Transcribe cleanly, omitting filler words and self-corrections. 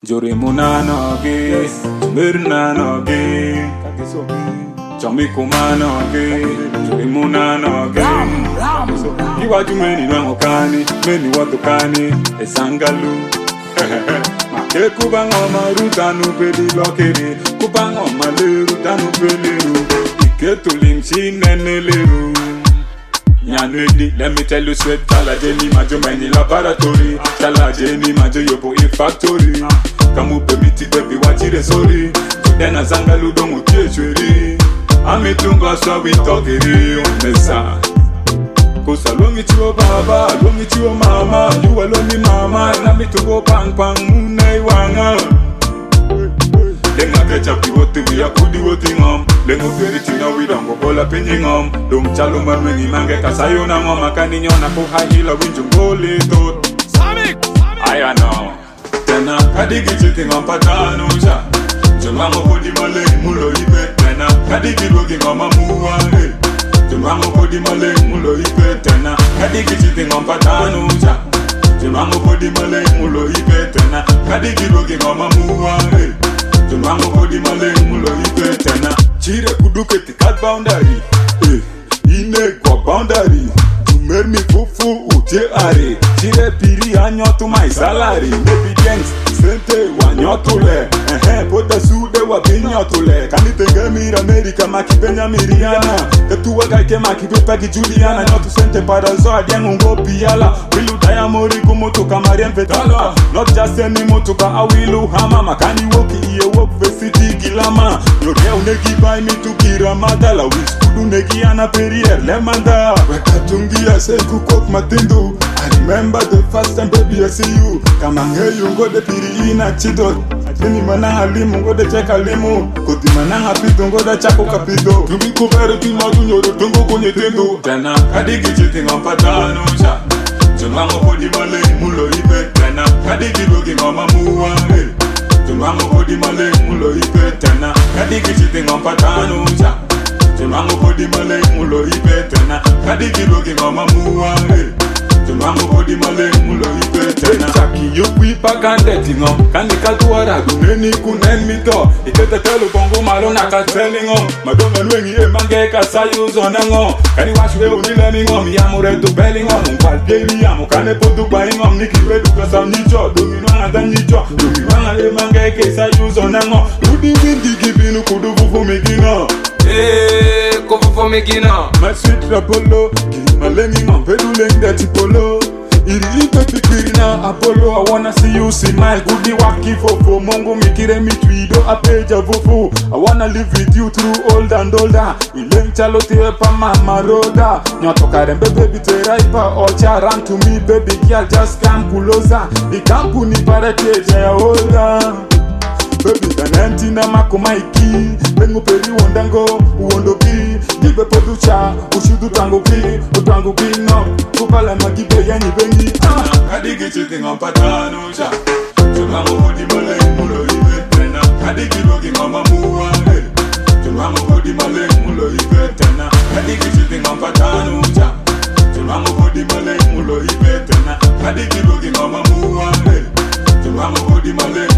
Jori munanogi, mirnanogi, Chami kumanogi, Jori munanogi. Iwaju meni nwangokani, meni watokani, esangalu. Make kubango marutanu peli lokeri, kubango maleru tanu peliru, iketu limchi neneleru. Nyanwedi, let me tell you sweat, tala jeni majo meni laboratory, tala jeni majo yobo in factory. Kamu permiti baby wachire sorry, Judena zangalu dongu tiechweri. Amitunga swawi tokeri, mesa. Kosa longi chiwo baba, longi chiwo mama, you alone me mama, na mi to go pang pang munei wanga. Lenga kecha pivote we akudi woti ngom, lengo feriti na we don't go bola penyi ngom. Dum chalo manwengi mange kasayo na ngom, akani nyona ko hahila winju ngole tot. Aya no, tena kadigi chiti ngom patano cha, Jumango kodi male mulo ibe, tena kadigi bogi ngom amuwa he. Jumango kodi male mulo ibe, tena kadigi chiti ngom patano cha, Jumango kodi male mulo ibe, tena kadigi bogi ngom amuwa he. Jumango kodi male mulo ibe, tena chire kuduke tikat boundary, ine kwa boundary. Mer mi fufu utie are, chire piri anyo to my salary. Maybe thanks, sente wanyotule, pota sude wa binyotule. Kanitenge mira Amerika makipenya miriana, ketuwa gaike makipepa ki Juliana. Nyotu sente para zoa diengu ngopi yala, wilu dayamori kumoto kamarien vetala. Not just any moto ka awilu hama, makani woki iye wok vesiti gilama. Yore unegi by me to kiramadala, which kudu negi ana perier lemanda. Wekatungia say kukok matindu. I remember the first time baby I see you. Kamange you go de piri ina chidot. Ajeni mananga limu go de cheka limu. Koti mananga pito go de chako kapito. Tumi kubere timadu nyoro tungo konye tendo. Tena kadigi chiti ngompatano cha, Jumango kodi male mulo ibe. Tena kadigi bogi ngoma muwa he. Jumango kodi male mulo ibe. Tena kadigi chiti ngompatano cha, Jumango kodi male mulo ibe. Tena kadigi bogi ngoma muwa he. Jumango kodi male mulo ibe. Tena chaki yukwi pakandeti ngom, kanika tuwara guneni kunen mito. Ikete telu bongo malo nakateli ngom, madonga nwengi emange kasayu zona ngom. Kani washwe unilemi ngom, yamure tu beli ngom. Mpalgeri yamu kane potu bayi ngom, nikiwedu kasa nicho, dumino anda nicho. Dumino emange kasayu zona ngom. Udi windi kibinu kudu fufu migino. Kofufu migino. My sweet Apollo, kimalengi ngom, pedu leng dati polo. Iri ipe pikirina Apollo, I wanna see you smile. Kudi waki fofo, mongo mikire mitwido apeja fufu. I wanna live with you through old and older. Ileng chalo tepa mama roda. Nyoto karembe baby teraipa ocha. Run to me baby girl, just come closer. Ikampu ni parakeja ya older. Baby danenti na makumaiki, bengu peri wondango, uondoki. Gibe poducha, ushudu tanguki no. Kupala magibe yani bengi. Kadigi chiti ngompatano cha, Jumango kodi male mulo ibe. Tena kadigi bogi ngoma muwa he. Jumango kodi male mulo ibe. Tena kadigi chiti ngompatano cha, Jumango kodi male mulo ibe. Tena kadigi bogi ngoma muwa he. Jumango kodi male